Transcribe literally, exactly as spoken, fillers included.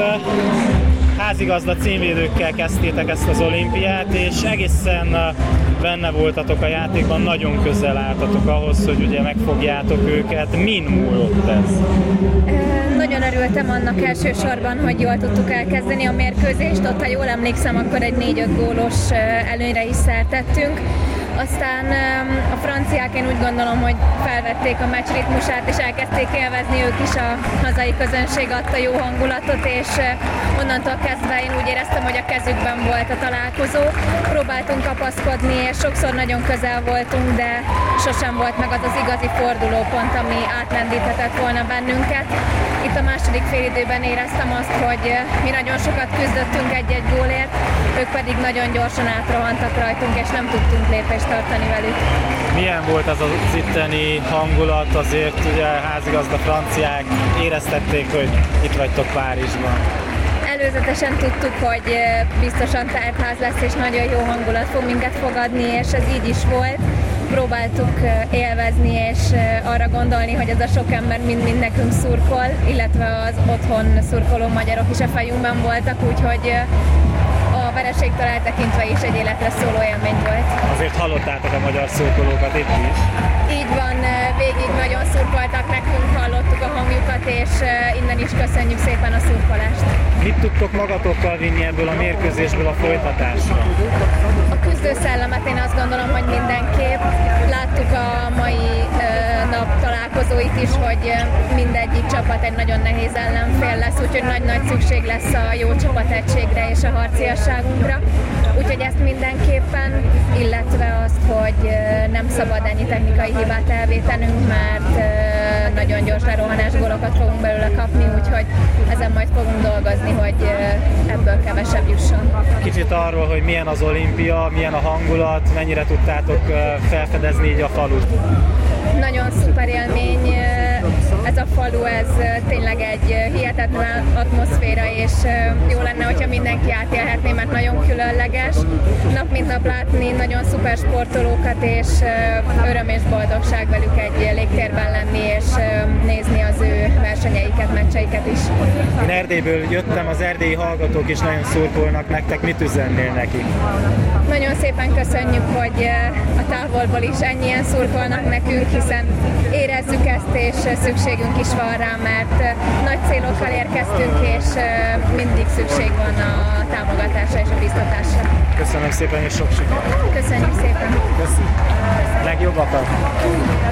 házigazda címvédőkkel kezdtétek ezt az olimpiát, és egészen benne voltatok a játékban, nagyon közel álltatok ahhoz, hogy ugye megfogjátok őket. Min múlott ez? Nagyon örültem annak elsősorban, hogy jól tudtuk elkezdeni a mérkőzést. Ott, ha jól emlékszem, akkor egy négy-öt gólos előnyre is szertettünk. Aztán a franciák, én úgy gondolom, hogy felvették a meccs ritmusát, és elkezdték élvezni ők is, a hazai közönség adta jó hangulatot, és onnantól kezdve én úgy éreztem, hogy a kezükben volt a találkozó. Próbáltunk kapaszkodni, és sokszor nagyon közel voltunk, de sosem volt meg az az igazi fordulópont, ami átlendíthetett volna bennünket. Itt a második félidőben éreztem azt, hogy mi nagyon sokat küzdöttünk egy-egy gólért, ők pedig nagyon gyorsan átrohantak rajtunk, és nem tudtunk lépést tartani velük. Milyen volt az az itteni hangulat? Azért ugye házigazda franciák éreztették, hogy itt vagytok Párizsban. Előzetesen tudtuk, hogy biztosan telt ház lesz, és nagyon jó hangulat fog minket fogadni, és ez így is volt. Próbáltuk élvezni, és arra gondolni, hogy ez a sok ember mind-mind nekünk szurkol, illetve az otthon szurkoló magyarok is a fejünkben voltak, úgyhogy a vereségtől eltekintve is egy életre szóló élmény volt. Azért hallottátok a magyar szurkolókat itt is? Így van, végig nagyon szurkoltak nekünk, hallottuk a hangjukat, és innen is köszönjük szépen a szurkolást. Mit tudtok magatokkal vinni ebből a mérkőzésből a folytatásra? A küzdőszellemet én azt gondolom, hogy mindenképp. Láttuk a mai nap találkozóit is, hogy mindegyik csapat egy nagyon nehéz ellenfél lesz, úgyhogy nagy-nagy szükség lesz a jó csapategységre és a harciasságunkra. Úgyhogy ezt mindenképpen, illetve azt, hogy nem szabad ennyi technikai hibát elvétenünk, mert nagyon gyors lerohanás gólokat fogunk belőle kapni, úgyhogy ezen majd fogunk dolgozni, hogy ebből kevesebb jusson. Kicsit arról, hogy milyen az olimpia, milyen a hangulat, mennyire tudtátok felfedezni így a falut? Nagyon szuper élmény, ez a falu, ez tényleg egy hihetetlen atmoszféra, és jó lenne, hogyha mindenki átélhetné, mert nagyon különleges. Nap mint nap látni nagyon szuper sportolókat, és öröm és boldogság velük egy légtérben lenni, és nézni az ő versenyeiket, meccseiket is. Én Erdélyből jöttem, az erdélyi hallgatók is nagyon szurkolnak nektek, mit üzennél nekik? Nagyon szépen köszönjük, hogy a távolból is ennyien szurkolnak nekünk, hiszen érezzük ezt, és szükségünk is van rá, mert nagy célokkal érkeztünk, és mindig szükség van a támogatásra és a biztatásra. Köszönöm szépen, és sok sikert! Köszönjük szépen! Köszönöm! Legjobbakat!